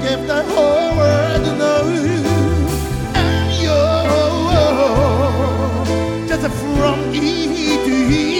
if the whole world knows I'm yours, just from E to E.